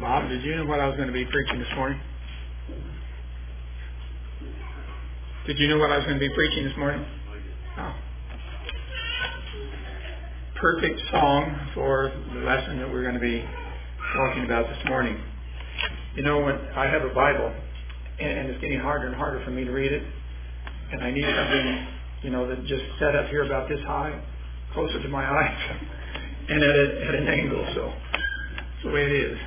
Bob, did you know what I was going to be preaching this morning? Did you know what I was going to be preaching this morning? Oh. Perfect song for the lesson that we're going to be talking about this morning. You know, when I have a Bible, and it's getting harder and harder for me to read it, and I need something, that just set up here about this high, closer to my eyes, and at an angle, so that's the way it is.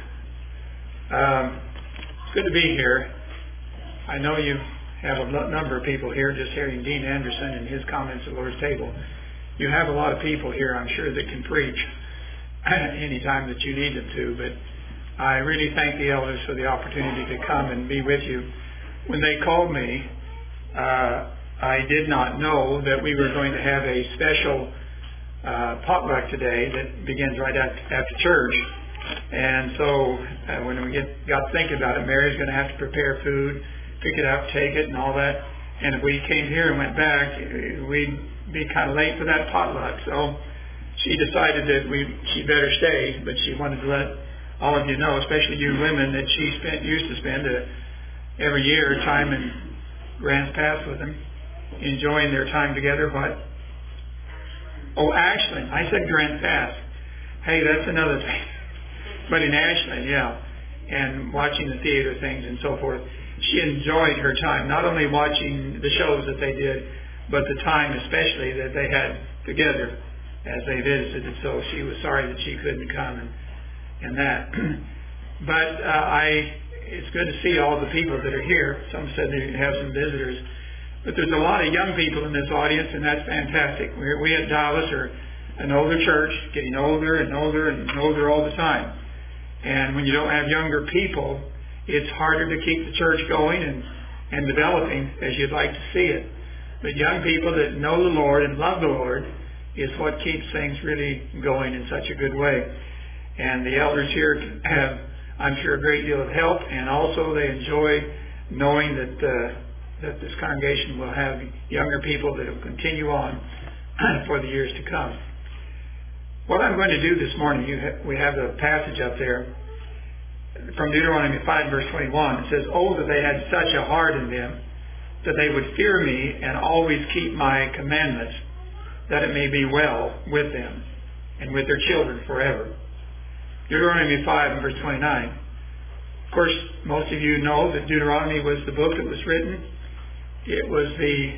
It's good to be here. I know you have a number of people here, just hearing Dean Anderson and his comments at the Lord's table. You have a lot of people here, I'm sure, that can preach anytime that you need them to, but I really thank the elders for the opportunity to come and be with you. When they called me, I did not know that we were going to have a special potluck today that begins right after church. And so when we got to thinking about it, Mary's going to have to prepare food, pick it up, take it, and all that. And if we came here and went back, we'd be kind of late for that potluck. So she decided that she'd better stay, but she wanted to let all of you know, especially you women, that she used to spend every year time in Grants Pass with them, enjoying their time together. What? Oh, Ashland. I said Grants Pass. Hey, that's another thing. But in Ashland, yeah, and watching the theater things and so forth. She enjoyed her time, not only watching the shows that they did, but the time especially that they had together as they visited. So she was sorry that she couldn't come and that. But it's good to see all the people that are here. Some said they have some visitors. But there's a lot of young people in this audience, and that's fantastic. We at Dallas are an older church, getting older and older and older all the time. And when you don't have younger people, it's harder to keep the church going and developing as you'd like to see it. But young people that know the Lord and love the Lord is what keeps things really going in such a good way. And the elders here have, I'm sure, a great deal of help, and also they enjoy knowing that this congregation will have younger people that will continue on for the years to come. What I'm going to do this morning, we have a passage up there from Deuteronomy 5, verse 21. It says, "Oh, that they had such a heart in them, that they would fear me and always keep my commandments, that it may be well with them and with their children forever." Deuteronomy 5 and verse 29. Of course, most of you know that Deuteronomy was the book that was written. It was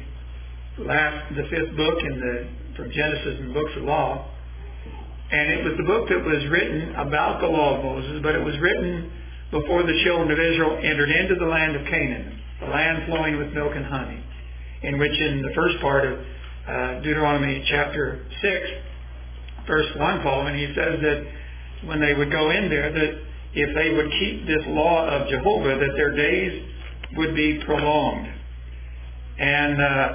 the fifth book from Genesis and the books of law. And it was the book that was written about the law of Moses, but it was written before the children of Israel entered into the land of Canaan, the land flowing with milk and honey, in which in the first part of Deuteronomy chapter 6, verse 1 following, he says that when they would go in there, that if they would keep this law of Jehovah, that their days would be prolonged, and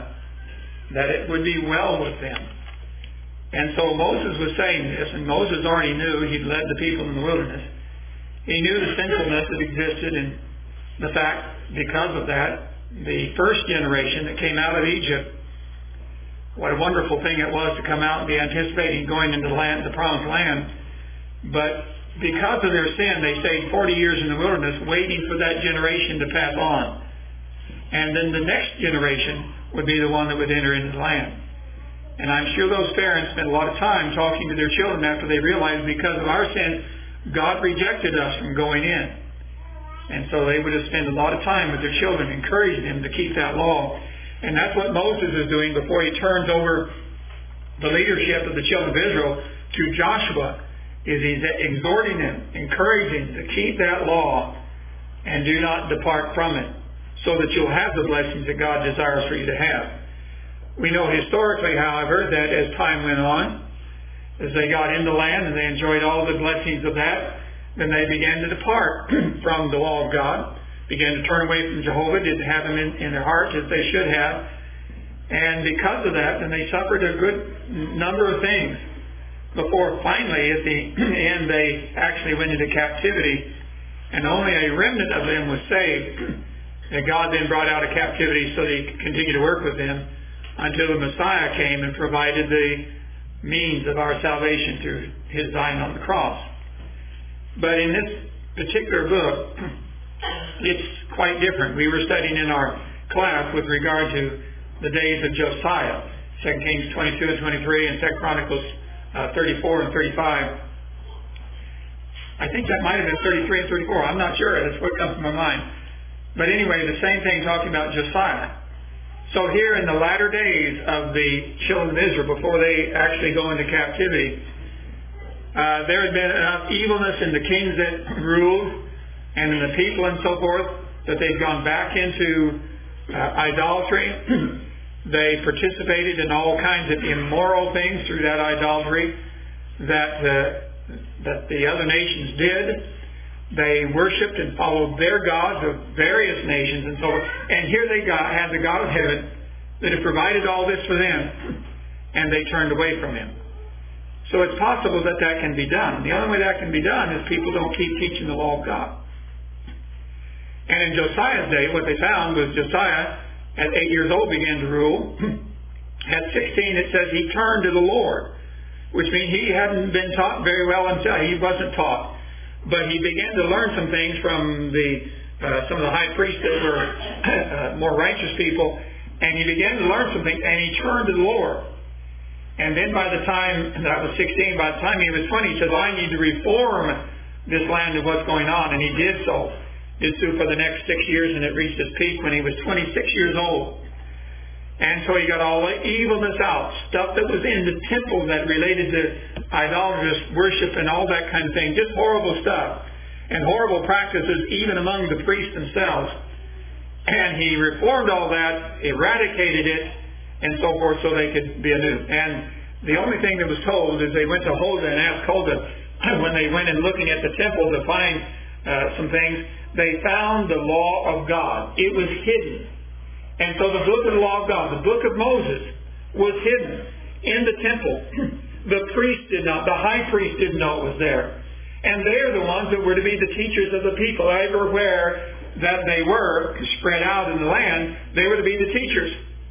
that it would be well with them. And so Moses was saying this, and Moses already knew he'd led the people in the wilderness. He knew the sinfulness that existed, and the fact, because of that, the first generation that came out of Egypt, what a wonderful thing it was to come out and be anticipating going into the promised land. But because of their sin, they stayed 40 years in the wilderness waiting for that generation to pass on. And then the next generation would be the one that would enter into the land. And I'm sure those parents spent a lot of time talking to their children after they realized because of our sin, God rejected us from going in. And so they would have spent a lot of time with their children, encouraging them to keep that law. And that's what Moses is doing before he turns over the leadership of the children of Israel to Joshua, is he's exhorting them, encouraging them to keep that law and do not depart from it, so that you'll have the blessings that God desires for you to have. We know historically, however, that as time went on, as they got into land and they enjoyed all the blessings of that, then they began to depart from the law of God, began to turn away from Jehovah, didn't have him in their hearts as they should have. And because of that, then they suffered a good number of things before finally at the end they actually went into captivity, and only a remnant of them was saved. And God then brought out of captivity so that he could continue to work with them until the Messiah came and provided the means of our salvation through his dying on the cross. But in this particular book, it's quite different. We were studying in our class with regard to the days of Josiah, 2 Kings 22 and 23 and 2 Chronicles 34 and 35. I think that might have been 33 and 34. I'm not sure. That's what comes to my mind. But anyway, the same thing talking about Josiah. So here in the latter days of the children of Israel, before they actually go into captivity, there had been enough evilness in the kings that ruled and in the people and so forth that they'd gone back into idolatry. They participated in all kinds of immoral things through that idolatry that the other nations did. They worshipped and followed their gods of various nations and so forth. And here they had the God of heaven that had provided all this for them, and they turned away from Him. So it's possible that that can be done. The only way that can be done is people don't keep teaching the law of God. And in Josiah's day, what they found was Josiah, at 8 years old, began to rule. At 16, it says he turned to the Lord, which means he hadn't been taught very well himself. He wasn't taught. But he began to learn some things from some of the high priests that were more righteous people. And he began to learn some things, and he turned to the Lord. And then by the time, that was 16, by the time he was 20, he says, I need to reform this land and what's going on. And he did so. Did so for the next 6 years, and it reached its peak when he was 26 years old. And so he got all the evilness out, stuff that was in the temple that related to idolatrous worship and all that kind of thing, just horrible stuff, and horrible practices even among the priests themselves. And he reformed all that, eradicated it, and so forth, so they could be anew. And the only thing that was told is they went to Huldah and asked Huldah, when they went in looking at the temple to find some things, they found the law of God. It was hidden. And so the book of the law of God, the book of Moses, was hidden in the temple. The priest did not, the high priest didn't know it was there. And they're the ones that were to be the teachers of the people. Everywhere that they were spread out in the land, they were to be the teachers.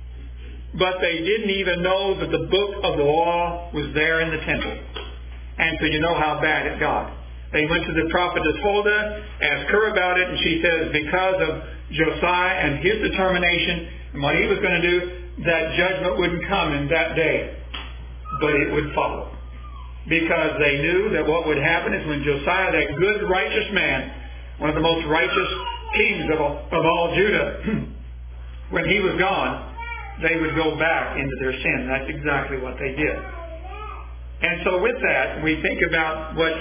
But they didn't even know that the book of the law was there in the temple. And so you know how bad it got. They went to the prophetess Huldah, asked her about it, and she says because of Josiah and his determination and what he was going to do, that judgment wouldn't come in that day, but it would follow. Because they knew that what would happen is when Josiah, that good, righteous man, one of the most righteous kings of all Judah, when he was gone, they would go back into their sin. That's exactly what they did. And so with that, we think about what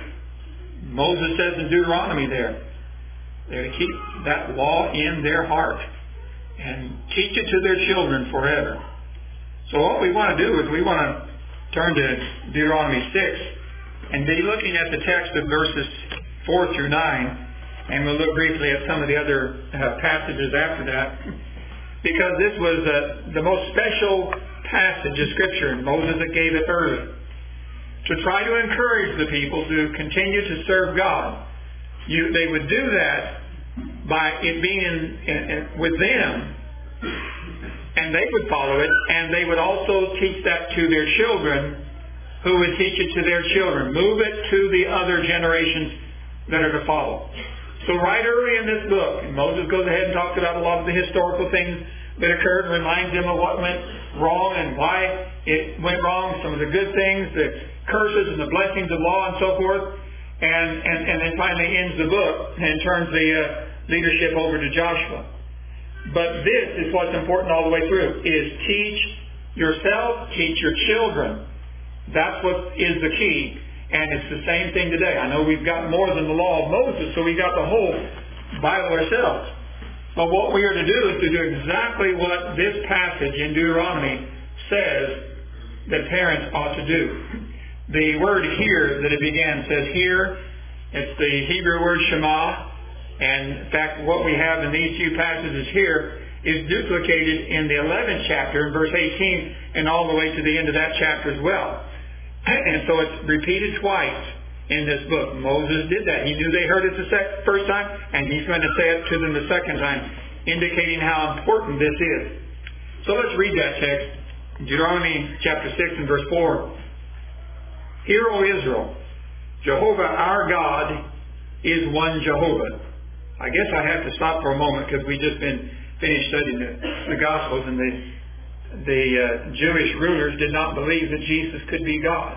Moses says in Deuteronomy there. They're to keep that law in their heart and teach it to their children forever. So what we want to do is we want to turn to Deuteronomy 6 and be looking at the text of verses 4 through 9. And we'll look briefly at some of the other passages after that. Because this was the most special passage of Scripture, and Moses gave it early, to try to encourage the people to continue to serve God. They would do that by it being with them, and they would follow it, and they would also teach that to their children, who would teach it to their children. Move it to the other generations that are to follow. So right early in this book, and Moses goes ahead and talks about a lot of the historical things that occurred and reminds them of what went wrong and why it went wrong, some of the good things, the curses and the blessings of law and so forth, and then finally ends the book and turns the leadership over to Joshua. But this is what's important all the way through, is teach yourself, teach your children. That's what is the key. And it's the same thing today. I know we've got more than the law of Moses, so we've got the whole Bible ourselves. But what we are to do is to do exactly what this passage in Deuteronomy says that parents ought to do. The word "hear" that it began says "hear." It's the Hebrew word "shema." And in fact, what we have in these few passages here is duplicated in the 11th chapter, in verse 18, and all the way to the end of that chapter as well. And so it's repeated twice in this book. Moses did that. He knew they heard it the first time, and he's going to say it to them the second time, indicating how important this is. So let's read that text. Deuteronomy chapter 6 and verse 4. Hear, O Israel, Jehovah our God, is one Jehovah. I guess I have to stop for a moment because we just finished studying the Gospels, and the Jewish rulers did not believe that Jesus could be God.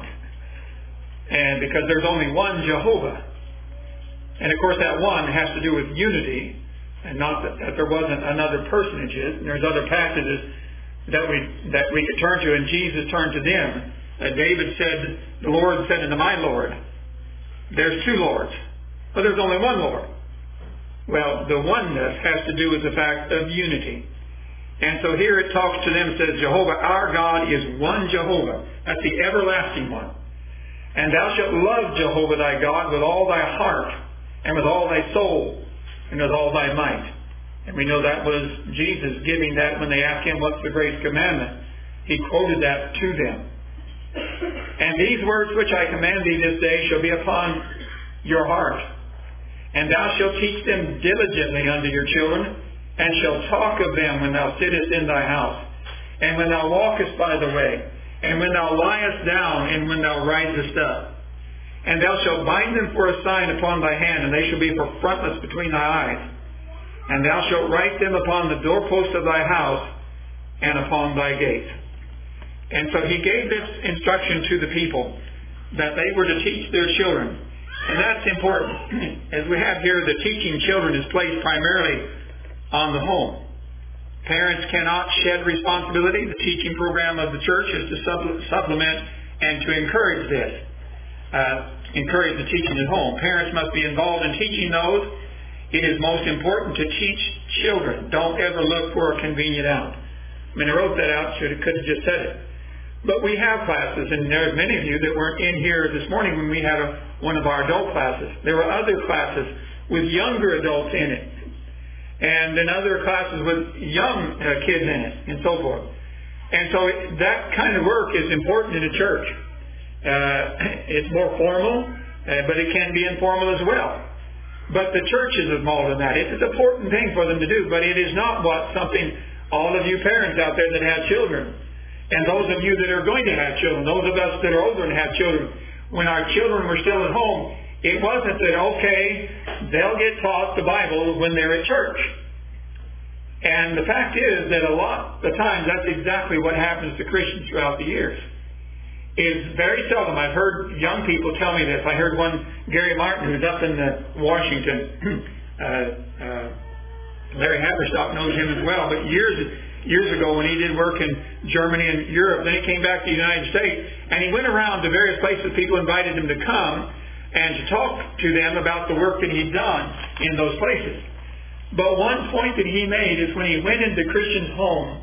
And because there's only one Jehovah. And of course that one has to do with unity, and not that there wasn't another personages. And there's other passages that we could turn to, and Jesus turned to them. David said, the Lord said unto my Lord, there's two Lords, but there's only one Lord. Well, the oneness has to do with the fact of unity. And so here it talks to them, says, Jehovah, our God is one Jehovah. That's the everlasting one. And thou shalt love Jehovah thy God with all thy heart, and with all thy soul, and with all thy might. And we know that was Jesus giving that when they asked him, what's the greatest commandment? He quoted that to them. And these words which I command thee this day shall be upon your heart. And thou shalt teach them diligently unto your children, and shalt talk of them when thou sittest in thy house, and when thou walkest by the way, and when thou liest down, and when thou risest up. And thou shalt bind them for a sign upon thy hand, and they shall be for frontlets between thy eyes. And thou shalt write them upon the doorposts of thy house, and upon thy gates. And so he gave this instruction to the people, that they were to teach their children. And that's important. As we have here, the teaching children is placed primarily on the home. Parents cannot shed responsibility. The teaching program of the church is to supplement and to encourage this. Encourage the teaching at home. Parents must be involved in teaching those. It is most important to teach children. Don't ever look for a convenient out. I mean, I wrote that out, could have just said it. But we have classes, and there's many of you that weren't in here this morning when we had one of our adult classes. There were other classes with younger adults in it, and then other classes with young kids in it, and so forth. And so that kind of work is important in a church. It's more formal, but it can be informal as well. But the church is involved in that. It's an important thing for them to do, but it is not something all of you parents out there that have children, and those of you that are going to have children, those of us that are older and have children, when our children were still at home, it wasn't that, okay, they'll get taught the Bible when they're at church. And the fact is that a lot of the times that's exactly what happens to Christians throughout the years. It's very seldom. I've heard young people tell me this. I heard one, Gary Martin, who's up in Washington. Larry Haverstock knows him as well. But years ago when he did work in Germany and Europe, then he came back to the United States, and he went around to various places. People invited him to come and to talk to them about the work that he'd done in those places. But one point that he made is when he went into Christians' homes,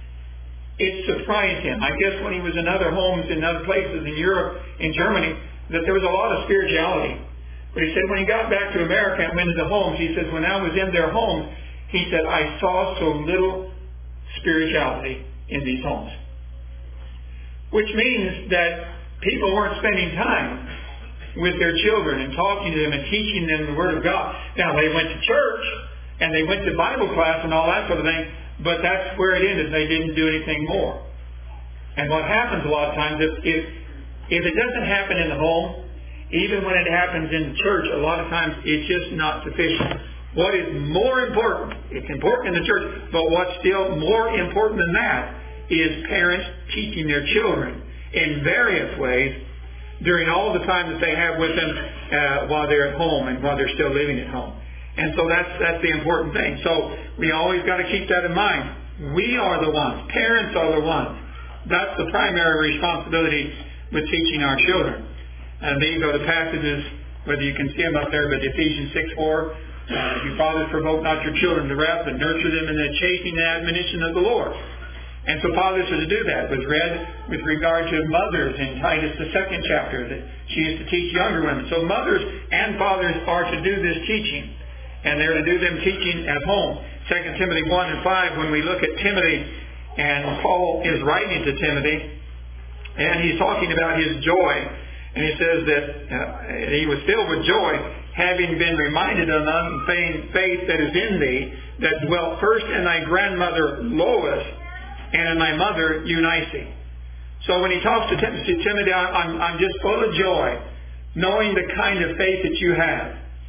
it surprised him. I guess when he was in other homes in other places in Europe, in Germany, that there was a lot of spirituality. But he said when he got back to America and went into homes, he says, when I was in their homes, he said, I saw so little spirituality in these homes. Which means that people weren't spending time with their children and talking to them and teaching them the Word of God. Now, they went to church and they went to Bible class and all that sort of thing, but that's where it ended. They didn't do anything more. And what happens a lot of times, if it doesn't happen in the home, even when it happens in the church, a lot of times it's just not sufficient. What is more important, it's important in the church, but what's still more important than that is parents teaching their children in various ways during all the time that they have with them while they're at home and while they're still living at home. And so that's the important thing. So we always got to keep that in mind. We are the ones. Parents are the ones. That's the primary responsibility with teaching our children. And these are the passages, whether you can see them up there, but Ephesians 6:4, you fathers provoke not your children to wrath, but nurture them in the chastening and admonition of the Lord. And so fathers are to do that. It was read with regard to mothers in Titus, the 2nd chapter, that she is to teach younger women. So mothers and fathers are to do this teaching. And they're to do them teaching at home. 2 Timothy 1:5, when we look at Timothy, and Paul is writing to Timothy, and he's talking about his joy. And he says that he was filled with joy, having been reminded of the unfeigned faith that is in thee, that dwelt first in thy grandmother Lois, and in thy mother Eunice. So when he talks to Timothy, I'm just full of joy, knowing the kind of faith that you have.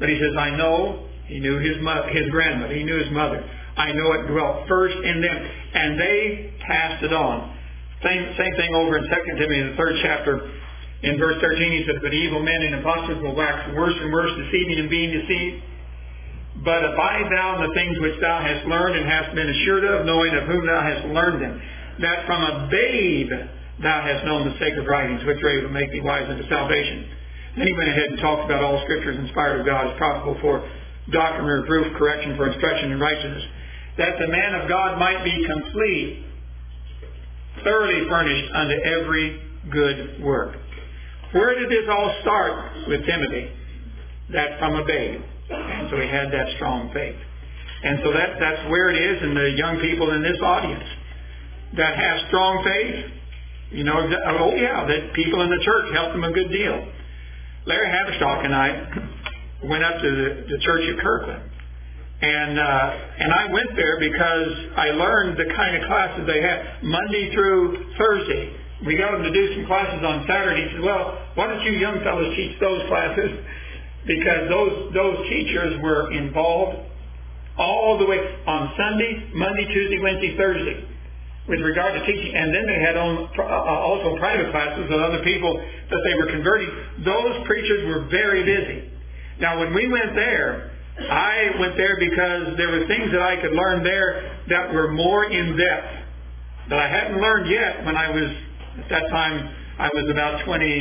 But he says, I know. He knew his grandmother. He knew his mother. I know it dwelt first in them. And they passed it on. Same thing over in 2 Timothy, in the 3rd chapter. In verse 13, he says, but evil men and impostors will wax worse and worse, deceiving and being deceived. But abide thou in the things which thou hast learned and hast been assured of, knowing of whom thou hast learned them, that from a babe thou hast known the sacred writings, which are able to make thee wise unto salvation. Then he went ahead and talked about all scriptures inspired of God is profitable for doctrine, reproof, correction, for instruction in righteousness, that the man of God might be complete, thoroughly furnished unto every good work. Where did this all start with Timothy? That from a babe. And so he had that strong faith. And so that's where it is in the young people in this audience that have strong faith. You know, that people in the church helped them a good deal. Larry Haverstock and I went up to the church at Kirkland. And I went there because I learned the kind of classes they had Monday through Thursday. We got them to do some classes on Saturday. He said, well, why don't you young fellows teach those classes? Because those teachers were involved all the way on Sunday, Monday, Tuesday, Wednesday, Thursday with regard to teaching. And then they had also private classes with other people that they were converting. Those preachers were very busy. Now, when we went there, I went there because there were things that I could learn there that were more in depth that I hadn't learned yet when I was, at that time, I was about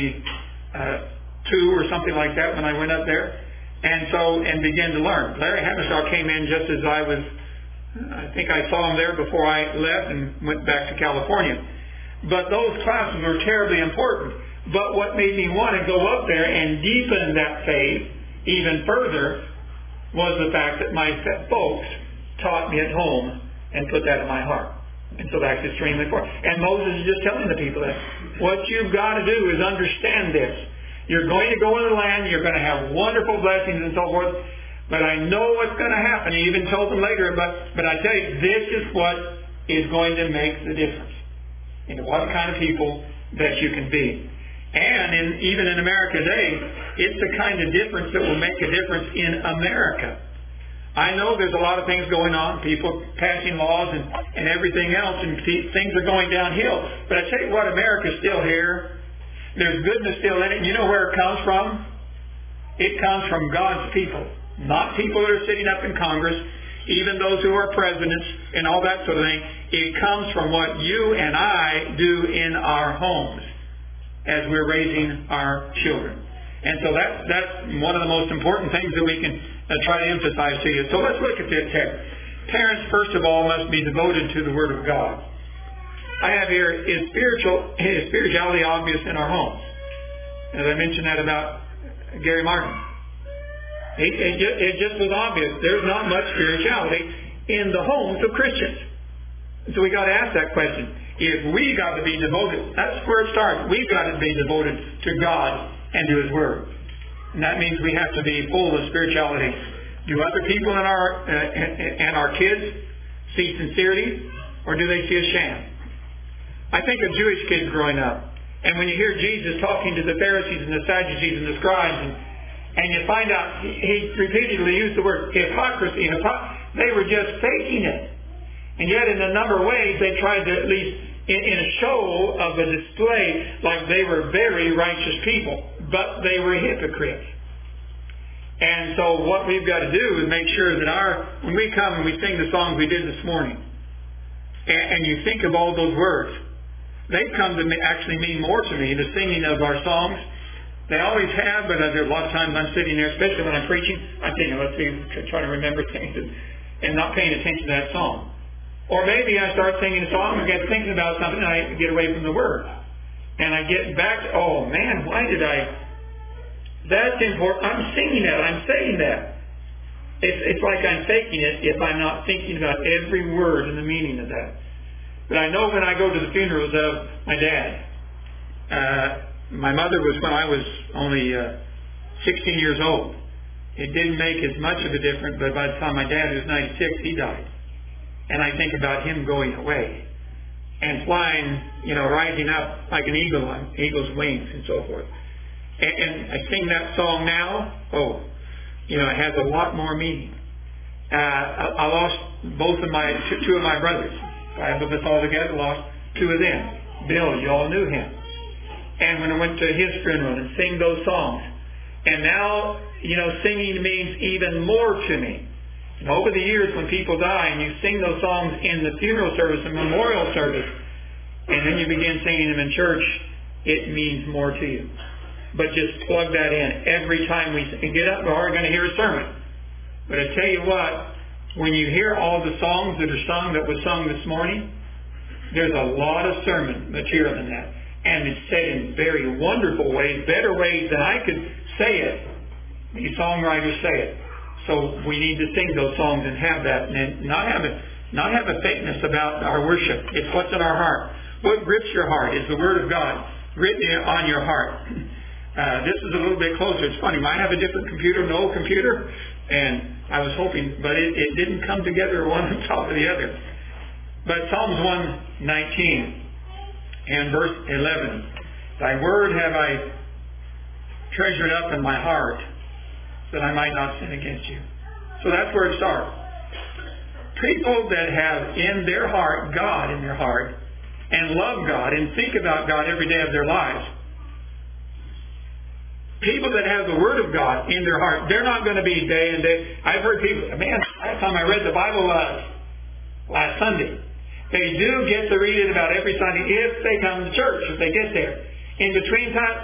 22 or something like that when I went up there. And began to learn. Larry Haverstock came in just as I think I saw him there before I left and went back to California. But those classes were terribly important. But what made me want to go up there and deepen that faith even further was the fact that my folks taught me at home and put that in my heart. And so that's extremely important. And Moses is just telling the people that what you've got to do is understand this. You're going to go in the land, you're going to have wonderful blessings and so forth, but I know what's going to happen. He even told them later, but I tell you, this is what is going to make the difference in what kind of people that you can be. And even in America today, it's the kind of difference that will make a difference in America. I know there's a lot of things going on, people passing laws and everything else, and things are going downhill. But I tell you what, America's still here. There's goodness still in it. And you know where it comes from? It comes from God's people. Not people that are sitting up in Congress, even those who are presidents and all that sort of thing. It comes from what you and I do in our homes as we're raising our children. And so that's one of the most important things that we can try to emphasize to you. So let's look at this here. Parents, first of all, must be devoted to the Word of God. I have here, is spirituality obvious in our homes? As I mentioned that about Gary Martin. It just was obvious. There's not much spirituality in the homes of Christians. So we got to ask that question. If we got to be devoted, that's where it starts. We've got to be devoted to God and to His Word. And that means we have to be full of spirituality. Do other people in our kids see sincerity, or do they see a sham? I think of Jewish kids growing up, and when you hear Jesus talking to the Pharisees and the Sadducees and the scribes, and you find out he repeatedly used the word hypocrisy, they were just faking it. And yet in a number of ways they tried to, at least in a show of a display, like they were very righteous people, but they were hypocrites. And so what we've got to do is make sure that when we come and we sing the songs we did this morning, and you think of all those words, they come to actually mean more to me, the singing of our songs. They always have, but there are a lot of times I'm sitting there, especially when I'm preaching, I'm thinking, let's see, try to remember things and not paying attention to that song. Or maybe I start singing a song and get thinking about something and I get away from the word. And I get back to, oh man, why did that's important. I'm singing that, I'm saying that. It's like I'm faking it if I'm not thinking about every word and the meaning of that. But I know when I go to the funerals of my dad, my mother was when I was only 16 years old. It didn't make as much of a difference, but by the time my dad was 96, he died. And I think about him going away and flying, rising up like an eagle on eagle's wings and so forth. And I sing that song now. Oh, it has a lot more meaning. I lost two of my brothers. 5 of us all together, lost 2 of them. Bill, you all knew him. And when I went to his funeral and sing those songs, and now, singing means even more to me. And over the years when people die and you sing those songs in the funeral service and memorial service, and then you begin singing them in church, it means more to you. But just plug that in. Every time we get up, we're already going to hear a sermon. But I tell you what, when you hear all the songs that are sung, that was sung this morning, there's a lot of sermon material in that. And it's said in very wonderful ways, better ways than I could say it. These songwriters say it. So we need to sing those songs and have that, and not have a fakeness about our worship. It's what's in our heart. What grips your heart is the Word of God written on your heart. This is a little bit closer. It's funny. Mine have a different computer, an old computer, and I was hoping, but it didn't come together one on top of the other. But Psalms 119 and verse 11, Thy word have I treasured up in my heart, that I might not sin against you. So that's where it starts. People that have in their heart God in their heart, and love God and think about God every day of their lives. People that have the Word of God in their heart, they're not going to be day and day. I've heard people, last time I read the Bible was last Sunday. They do get to read it about every Sunday if they come to church, if they get there. In between time,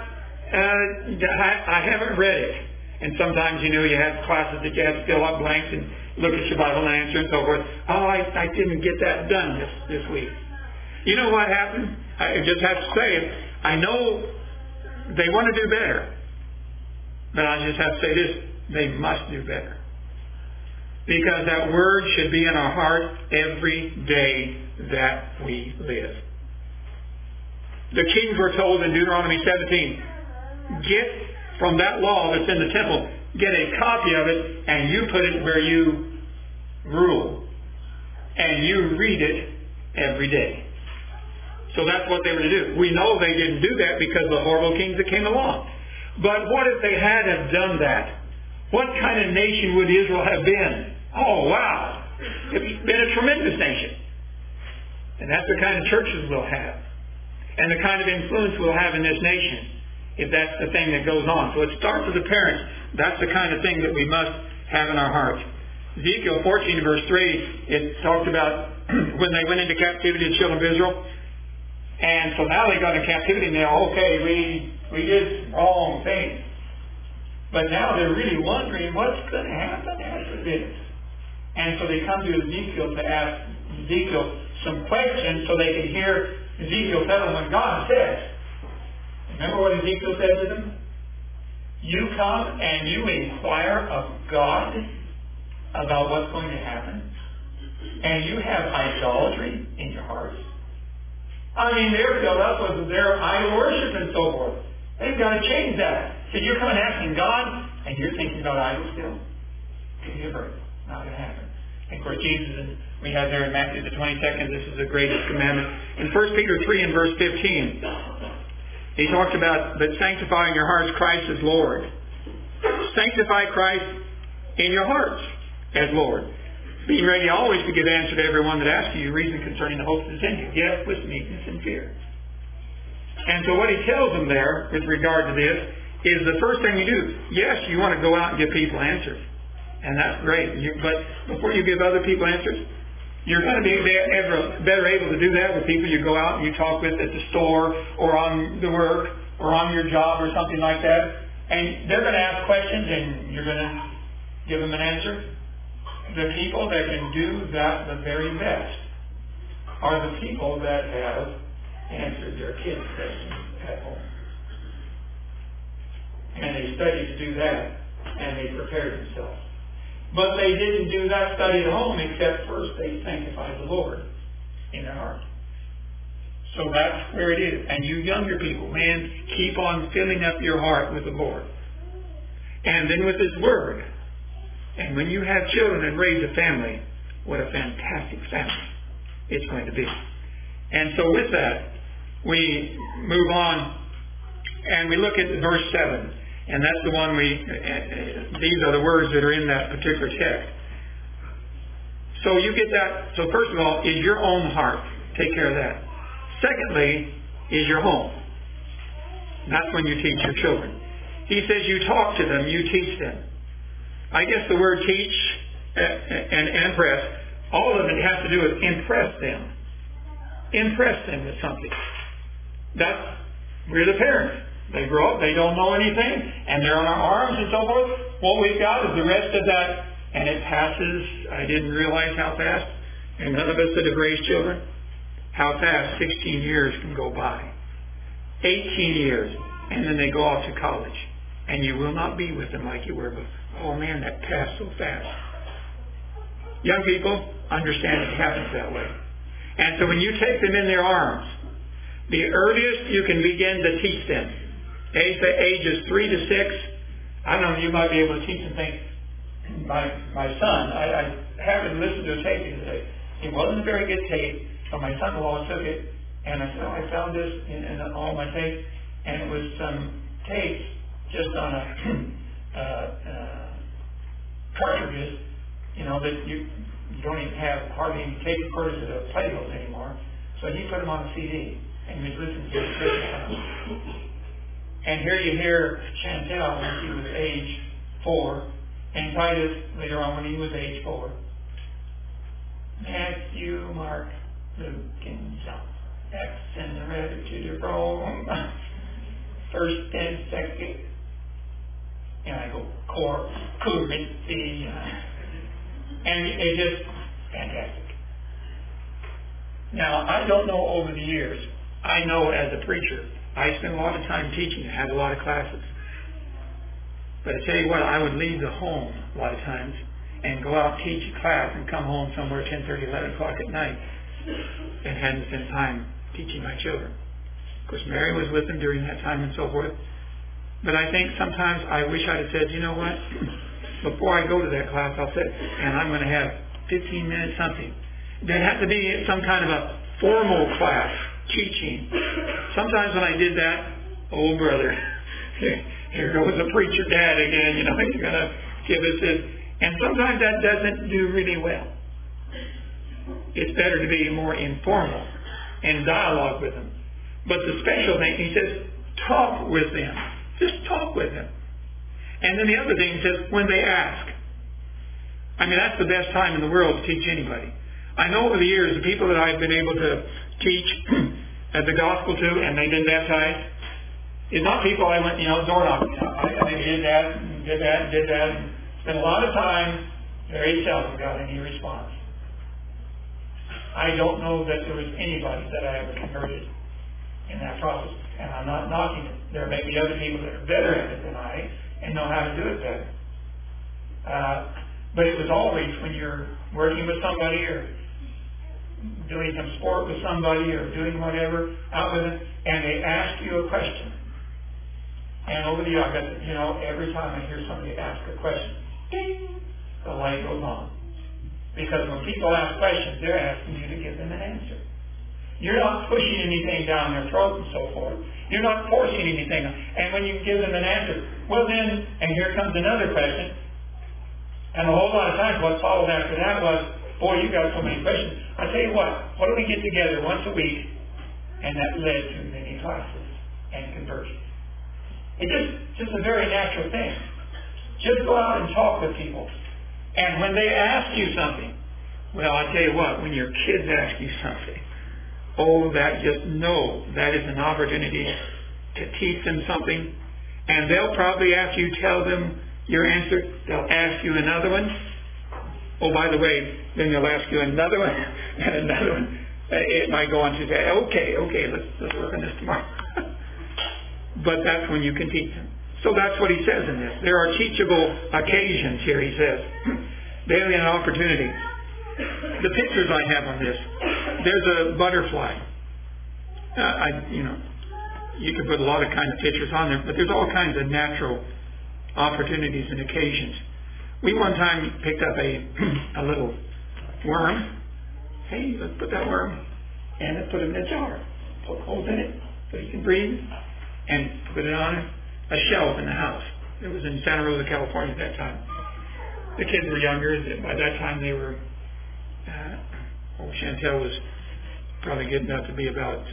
I haven't read it. And sometimes, you have classes that you have to fill out blanks and look at your Bible and answer and so forth. Oh, I didn't get that done this week. You know what happened? I just have to say it. I know they want to do better. But I just have to say this. They must do better. Because that Word should be in our heart every day that we live. The kings were told in Deuteronomy 17, get from that law that's in the temple, get a copy of it, and you put it where you rule. And you read it every day. So that's what they were to do. We know they didn't do that because of the horrible kings that came along. But what if they had have done that? What kind of nation would Israel have been? Oh, wow. It's been a tremendous nation. And that's the kind of churches we'll have. And the kind of influence we'll have in this nation, if that's the thing that goes on. So it starts with the parents. That's the kind of thing that we must have in our hearts. Ezekiel 14, verse 3, it talked about when they went into captivity, the children of Israel. And so now they got in captivity and they're, okay, we did wrong things. But now they're really wondering what's going to happen after this. And so they come to Ezekiel to ask Ezekiel some questions so they can hear Ezekiel tell them what God says. Remember what Ezekiel said to them? You come and you inquire of God about what's going to happen. And you have idolatry in your hearts. I mean, they're filled up with their idol worship and so forth. They've got to change that. So you're coming asking God, and you're thinking about idols still? Never. Not going to happen. And of course, Jesus, we have there in Matthew the 22nd, this is the greatest commandment. In 1 Peter 3 and verse 15, he talks about that sanctifying your hearts, Christ as Lord. Sanctify Christ in your hearts as Lord. Being ready always to give answer to everyone that asks you reason concerning the hope that is in you. Yes, with meekness and fear. And so what he tells them there with regard to this is the first thing you do. Yes, you want to go out and give people answers. And that's great. But before you give other people answers, you're going to be better able to do that with people you go out and you talk with at the store or on the work or on your job or something like that. And they're going to ask questions and you're going to give them an answer. The people that can do that the very best are the people that have answered their kids' questions at home. And they studied to do that, and they prepared themselves. But they didn't do that study at home except first they sanctified the Lord in their heart. So that's where it is. And you younger people, man, keep on filling up your heart with the Lord. And then with His Word. And when you have children and raise a family, what a fantastic family it's going to be. And so with that, we move on and we look at verse 7. And that's the one these are the words that are in that particular text. So you get that. So first of all, is your own heart. Take care of that. Secondly, is your home. That's when you teach your children. He says you talk to them, you teach them. I guess the word teach and impress, all of it has to do with impress them. Impress them with something. We're the parents. They grow up, they don't know anything, and they're on our arms and so forth. What we've got is the rest of that, and it passes. I didn't realize how fast, and none of us that have raised children, how fast 16 years can go by. 18 years, and then they go off to college. And you will not be with them like you were before. Oh man, that passed so fast. Young people, understand it happens that way. And so when you take them in their arms, the earliest you can begin to teach them, ages 3 to 6, I don't know, you might be able to teach them things. My son, I happened to listen to a tape today. It wasn't a very good tape, but my son-in-law took it, and I said, I found this in all my tapes, and it was some tapes just on a cartridges, that you don't even have hardly any tape recorders that are play those anymore. So he put them on a CD, and he was listening to it. And here you hear Chantel when she was age 4, and Titus later on when he was age 4. Matthew, Mark, Luke, and John. X and the red to the Rome. First and second. And I go, Corinthians. And it's just fantastic. Now, I don't know over the years. I know as a preacher, I spent a lot of time teaching. I had a lot of classes. But I tell you what, I would leave the home a lot of times and go out and teach a class and come home somewhere 10:30, 11 o'clock at night and hadn't spent time teaching my children. Of course, Mary was with them during that time and so forth. But I think sometimes I wish I'd have said, you know what, before I go to that class, I'll sit and I'm going to have 15 minutes something. There had to be some kind of a formal class teaching. Sometimes when I did that, oh brother, here goes the preacher dad again, he's going to give us this. And sometimes that doesn't do really well. It's better to be more informal and dialogue with them. But the special thing, he says, talk with them. Just talk with them. And then the other thing, he says, when they ask. I mean, that's the best time in the world to teach anybody. I know over the years, the people that I've been able to teach the gospel to, and they've been baptized, is not people I went, door knocking. I did that, and spent a lot of time very seldom got any response. I don't know that there was anybody that I ever converted in that process. And I'm not knocking it. There may be other people that are better at it than I and know how to do it better. But it was always when you're working with somebody or doing some sport with somebody or doing whatever out with them, and they ask you a question. And over the years, I got every time I hear somebody ask a question, ding, the light goes on. Because when people ask questions, they're asking you to give them an answer. You're not pushing anything down their throat and so forth. You're not forcing anything. And when you give them an answer, well then, and here comes another question. And a whole lot of times what followed after that was, boy, you got so many questions. I tell you what do we get together once a week? And that led to many classes and conversions. It's just a very natural thing. Just go out and talk with people. And when they ask you something, well, I tell you what, when your kids ask you something, that is an opportunity to teach them something. And they'll probably, after you tell them your answer, they'll ask you another one. Oh, by the way, then they'll ask you another one and another one. It might go on to say, okay, let's work on this tomorrow. But that's when you can teach them. So that's what he says in this. There are teachable occasions here, he says. Daily an opportunity. The pictures I have on this, there's a butterfly. You can put a lot of kind of pictures on there, but there's all kinds of natural opportunities and occasions. We one time picked up a little worm. Hey, let's put that worm, and let's put it in a jar. Put holes in it so you can breathe, and put it on it. a shelf in the house. It was in Santa Rosa, California at that time. The kids were younger. By that time they were, Chantel was probably good enough to be about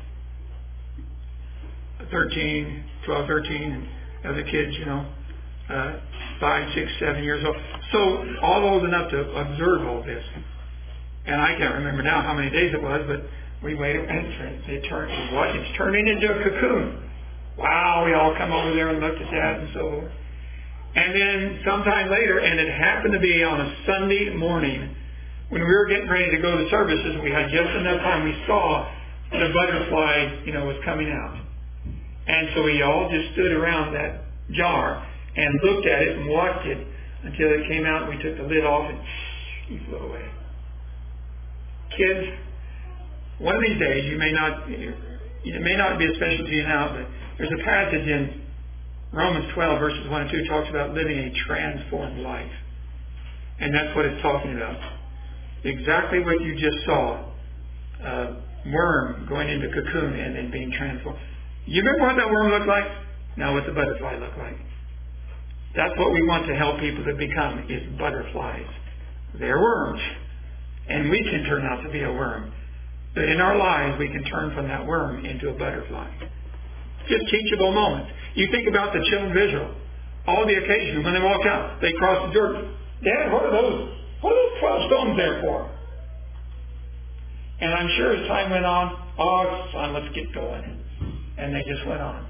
13, and other kids, 5, 6, 7 years old. So all old enough to observe all this. And I can't remember now how many days it was, but we waited and it's turning into a cocoon. Wow, we all come over there and looked at that and so. And then sometime later, and it happened to be on a Sunday morning, when we were getting ready to go to services, we had just enough time, we saw the butterfly, was coming out. And so we all just stood around that jar and looked at it and watched it until it came out, and we took the lid off and he flew away. Kids, one of these days, it may not be a special to you now, but there's a passage in Romans 12, verses 1 and 2, talks about living a transformed life. And that's what it's talking about. Exactly what you just saw. A worm going into cocoon and then being transformed. You remember what that worm looked like? Now what the butterfly looked like. That's what we want to help people to become, is butterflies. They're worms. And we can turn out to be a worm. But in our lives, we can turn from that worm into a butterfly. Just teachable moments. You think about the children of Israel. All the occasions when they walked out, they crossed the Jordan. Dad, what are those 12 stones there for? And I'm sure as time went on, son, let's get going. And they just went on.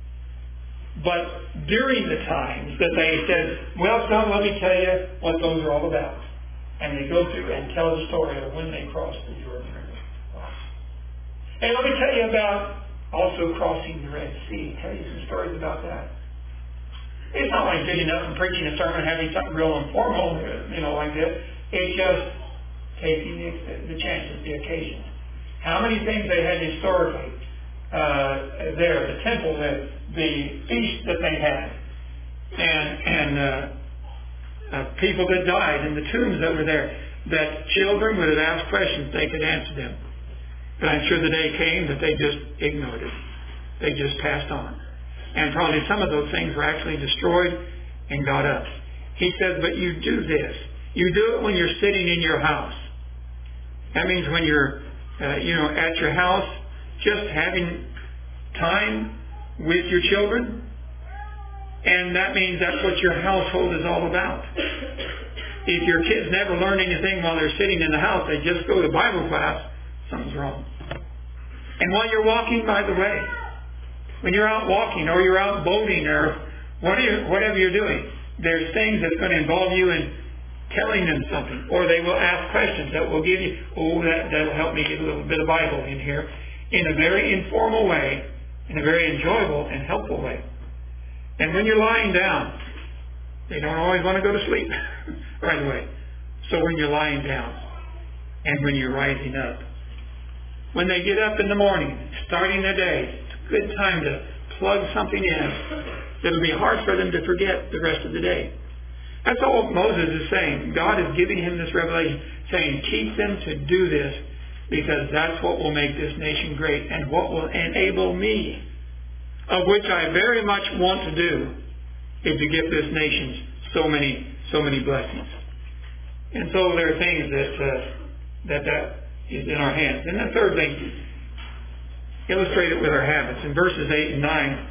But during the times that they said, well, son, let me tell you what those are all about. And they go through and tell the story of when they crossed the Jordan River. Wow. And let me tell you about also crossing the Red Sea. Tell you some stories about that. It's not like getting up and preaching a sermon, having something real informal, like this. It's just taking the chances, the occasions. How many things they had historically there, the temple, the feast that they had, and people that died, and the tombs that were there, that children would have asked questions, they could answer them. But I'm sure the day came that they just ignored it. They just passed on. And probably some of those things were actually destroyed and got up. He says, but you do this. You do it when you're sitting in your house. That means when you're, at your house, just having time with your children. And that means that's what your household is all about. If your kids never learn anything while they're sitting in the house, they just go to Bible class, something's wrong. And while you're walking, by the way, when you're out walking or you're out boating or whatever you're doing, there's things that's going to involve you in telling them something. Or they will ask questions that will give you, that'll help me get a little bit of Bible in here, in a very informal way, in a very enjoyable and helpful way. And when you're lying down, they don't always want to go to sleep right away. So when you're lying down and when you're rising up, when they get up in the morning, starting their day, it's a good time to plug something in that'll be hard for them to forget the rest of the day. That's all Moses is saying. God is giving him this revelation, saying, teach them to do this because that's what will make this nation great and what will enable me, of which I very much want to do, is to give this nation so many blessings. And so there are things that is in our hands. And the third thing, illustrate it with our habits. In verses 8 and 9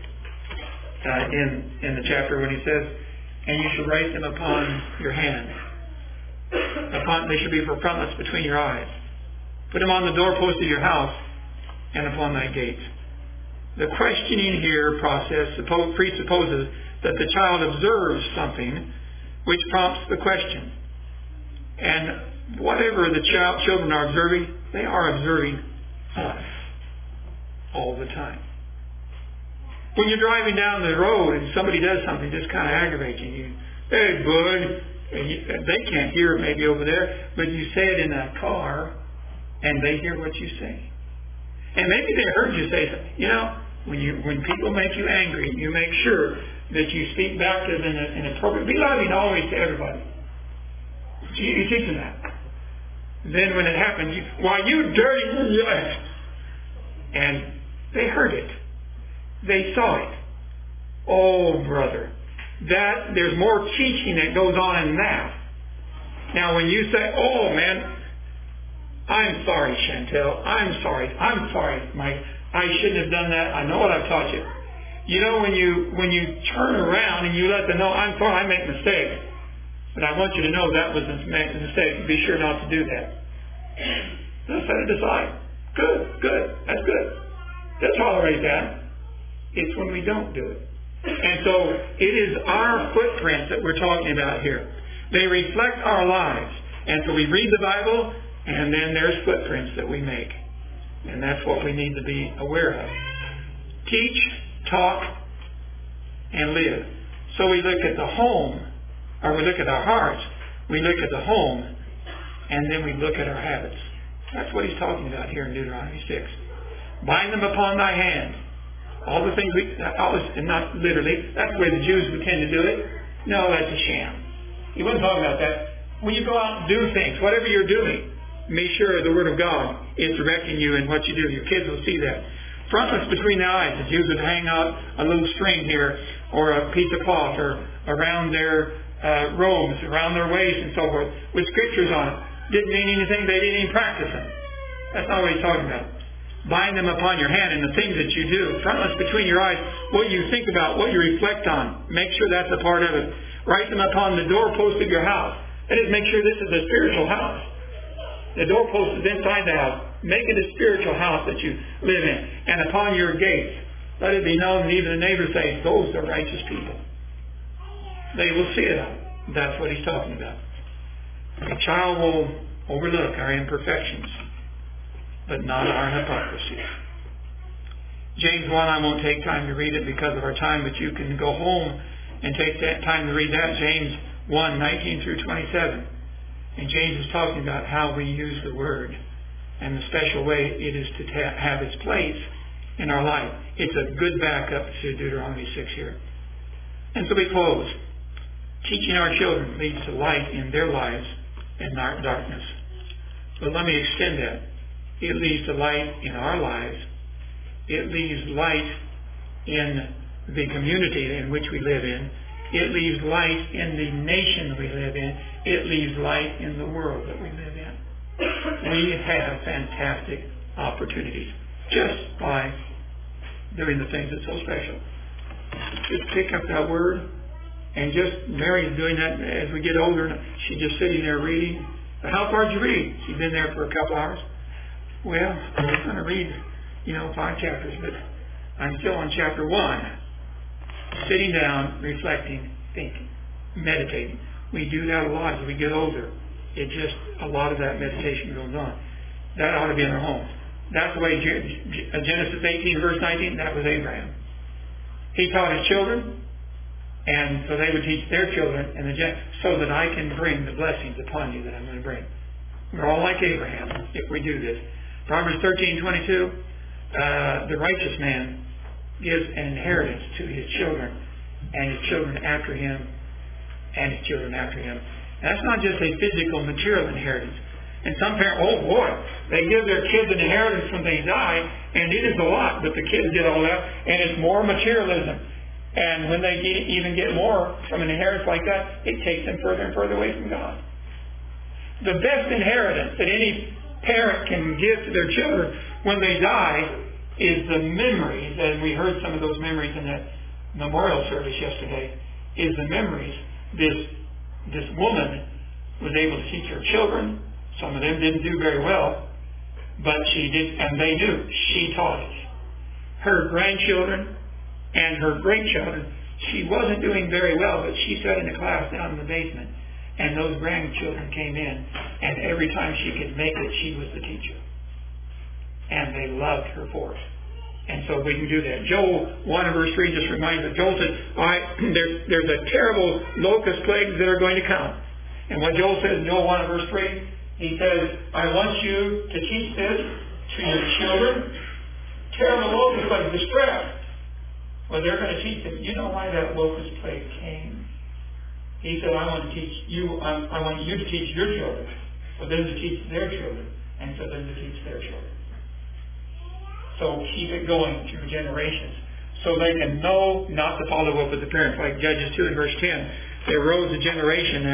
in the chapter, when he says, and you shall write them upon your hand. They should be for frontlets between your eyes. Put them on the doorpost of your house and upon thy gates. The questioning here process presupposes that the child observes something which prompts the question. And whatever the children are observing, they are observing us all the time. When you're driving down the road and somebody does something that's kind of aggravating you, hey, bud, they can't hear it maybe over there, but you say it in a car and they hear what you say. And maybe they heard you say something. When people make you angry, you make sure that you speak back to them in an appropriate. Be loving always to everybody. You teach them that. Then when it happens, why you dirty, and they heard it. They saw it. Oh, brother, there's more teaching that goes on in that. Now, when you say, oh, man, I'm sorry, Chantel. I'm sorry, Mike. I shouldn't have done that. I know what I've taught you. You know, when you turn around and you let them know, I'm sorry, I make mistakes. But I want you to know that was a mistake. Be sure not to do that. They'll set it aside. Good. That's good. They'll tolerate that. It's when we don't do it. And so it is our footprints that we're talking about here. They reflect our lives. And so we read the Bible, and then there's footprints that we make. And that's what we need to be aware of. Teach, talk, and live. So we look at the home, or we look at our hearts, we look at the home, and then we look at our habits. That's what he's talking about here in Deuteronomy 6. Bind them upon thy hand. All the things and not literally, that's the way the Jews would tend to do it. No, that's a sham. He wasn't talking about that. When you go out and do things, whatever you're doing, make sure the Word of God is directing you in what you do. Your kids will see that. Frontlets between the eyes. The Jews would hang out a little string here, or a piece of cloth, or around their robes, around their waist, and so forth, with scriptures on it. Didn't mean anything. They didn't even practice them. That's not what he's talking about. Bind them upon your hand, and the things that you do. Frontlets between your eyes. What you think about, what you reflect on. Make sure that's a part of it. Write them upon the doorpost of your house. That is, make sure this is a spiritual house. The doorpost is inside the house. Make it a spiritual house that you live in. And upon your gates, let it be known, and even the neighbors say, those are righteous people. They will see it. That's what he's talking about. A child will overlook our imperfections, but not our hypocrisy. James 1, I won't take time to read it because of our time, but you can go home and take that time to read that. James 1, 19 through 27. And James is talking about how we use the Word and the special way it is to have its place in our life. It's a good backup to Deuteronomy 6 here. And so we close. Teaching our children leads to light in their lives and not darkness. But let me extend that. It leads to light in our lives. It leaves light in the community in which we live in. It leaves light in the nation we live in. It leaves light in the world that we live in. We have fantastic opportunities just by doing the things that's so special. Just pick up that word, and just Mary's doing that as we get older. She's just sitting there reading. How far did you read? She's been there for a couple hours. Well, I'm going to read, 5 chapters, but I'm still on chapter 1. Sitting down, reflecting, thinking, meditating. We do that a lot as we get older. A lot of that meditation goes on. That ought to be in our homes. That's the way Genesis 18, verse 19, that was Abraham. He taught his children, and so they would teach their children, so that I can bring the blessings upon you that I'm going to bring. We're all like Abraham if we do this. Proverbs 13:22, the righteous man gives an inheritance to his children, and his children after him, and his children after him. And that's not just a physical, material inheritance. And some parents, they give their kids an inheritance when they die, and it is a lot, but the kids get all that, and it's more materialism. And when they even get more from an inheritance like that, it takes them further and further away from God. The best inheritance that any parent can give to their children when they die is the memories, and we heard some of those memories in that memorial service yesterday, is the memories. This woman was able to teach her children. Some of them didn't do very well, but she did, and they knew. She taught it. Her grandchildren and her great-children, she wasn't doing very well, but she sat in a class down in the basement, and those grandchildren came in, and every time she could make it, she was the teacher. And they loved her for it. And so we can do that. Joel 1 verse 3 just reminds us. Joel says, there's a terrible locust plagues that are going to come. And what Joel says in Joel 1 verse 3, he says, I want you to teach this to your children. Terrible locust plague, distress. Well, they're going to teach them. You know why that locust plague came? He said, I want you to teach your children, for them to teach their children, and for them to teach their children. So keep it going through generations so they can know not to follow up with the parents. Like Judges 2 and verse 10, there arose a generation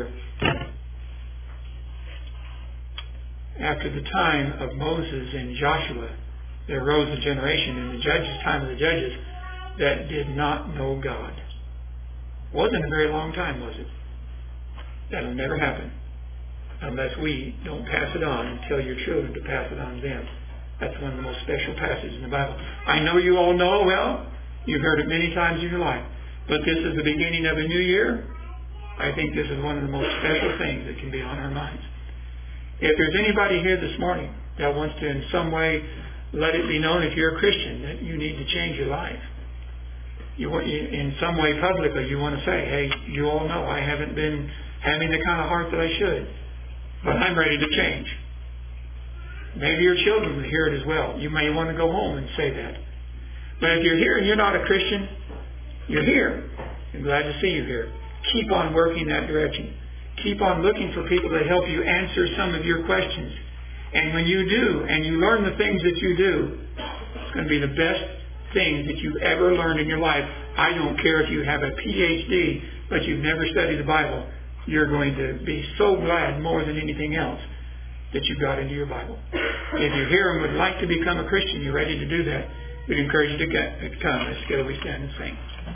after the time of Moses and Joshua. There arose a generation in the Judges' time of the Judges that did not know God. Wasn't a very long time, was it? That'll never happen unless we don't pass it on and tell your children to pass it on to them. That's one of the most special passages in the Bible. I know you all know, well, you've heard it many times in your life, but this is the beginning of a new year. I think this is one of the most special things that can be on our minds. If there's anybody here this morning that wants to in some way let it be known, if you're a Christian, that you need to change your life, in some way publicly you want to say, hey, you all know I haven't been having the kind of heart that I should, but I'm ready to change. Maybe your children will hear it as well. You may want to go home and say that. But if you're here and you're not a Christian, you're here. I'm glad to see you here. Keep on working that direction. Keep on looking for people to help you answer some of your questions. And when you do, and you learn the things that you do, it's going to be the best thing that you've ever learned in your life. I don't care if you have a PhD, but you've never studied the Bible. You're going to be so glad more than anything else that you got into your Bible. If you're here and would like to become a Christian, you're ready to do that, we'd encourage you to come. Let's together we stand and sing.